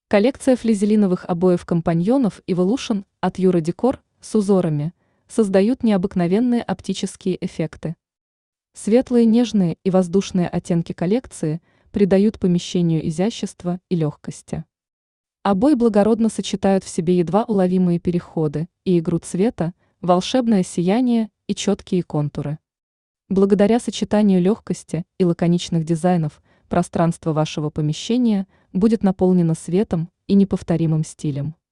Коллекция флизелиновых обоев-компаньонов Evolution от Юра Декор с узорами создают необыкновенные оптические эффекты. Светлые, нежные и воздушные оттенки коллекции придают помещению изящества и легкости. Обои благородно сочетают в себе едва уловимые переходы и игру цвета, волшебное сияние и четкие контуры. Благодаря сочетанию легкости и лаконичных дизайнов пространство вашего помещения будет наполнено светом и неповторимым стилем.